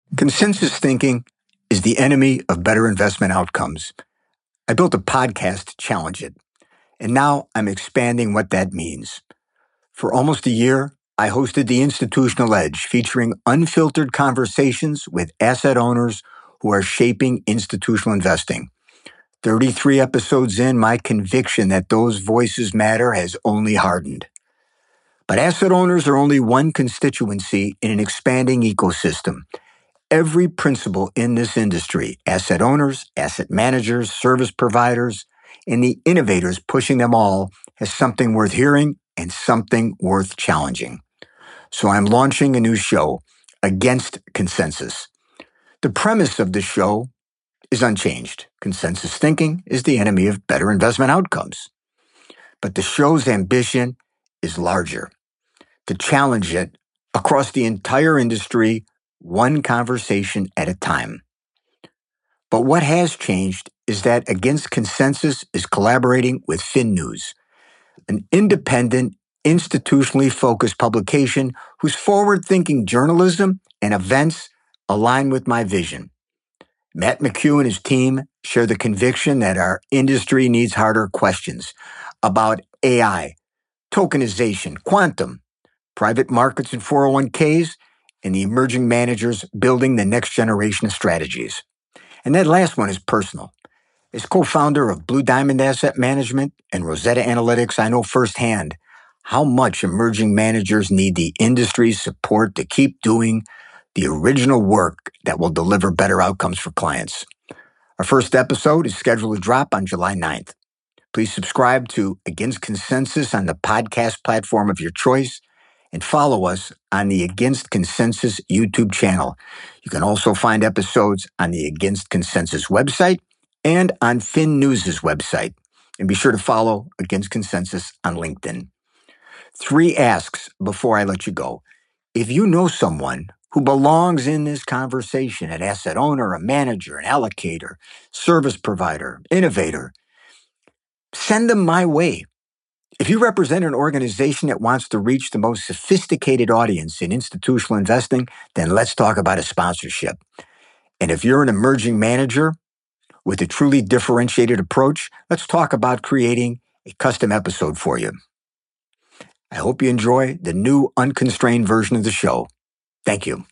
Consensus thinking is the enemy of better investment outcomes. I built a podcast to challenge it, and now I'm expanding what that means. For almost a year, I hosted The Institutional Edge, featuring unfiltered conversations with asset owners who are shaping institutional investing. 33 episodes in, my conviction that those voices matter has only hardened. But asset owners are only one constituency in an expanding ecosystem. Every principal in this industry, asset owners, asset managers, service providers, and the innovators pushing them all, has something worth hearing and something worth challenging. So I'm launching a new show, Against Consensus. The premise of the show is unchanged. Consensus thinking is the enemy of better investment outcomes. But the show's ambition is larger, to challenge it across the entire industry, one conversation at a time. But what has changed is that Against Consensus is collaborating with FinNews, an independent, institutionally focused publication whose forward-thinking journalism and events align with my vision. Matt McHugh and his team share the conviction that our industry needs harder questions about AI, tokenization, quantum, private markets and 401ks, and the emerging managers building the next generation of strategies. And that last one is personal. As co-founder of Blue Diamond Asset Management and Rosetta Analytics, I know firsthand how much emerging managers need the industry's support to keep doing the original work that will deliver better outcomes for clients. Our first episode is scheduled to drop on July 9th. Please subscribe to Against Consensus on the podcast platform of your choice and follow us on the Against Consensus YouTube channel. You can also find episodes on the Against Consensus website and on FinNews' website. And be sure to follow Against Consensus on LinkedIn. 3 asks before I let you go. If you know someone who belongs in this conversation, an asset owner, a manager, an allocator, service provider, innovator, send them my way. If you represent an organization that wants to reach the most sophisticated audience in institutional investing, then let's talk about a sponsorship. And if you're an emerging manager with a truly differentiated approach, let's talk about creating a custom episode for you. I hope you enjoy the new unconstrained version of the show. Thank you.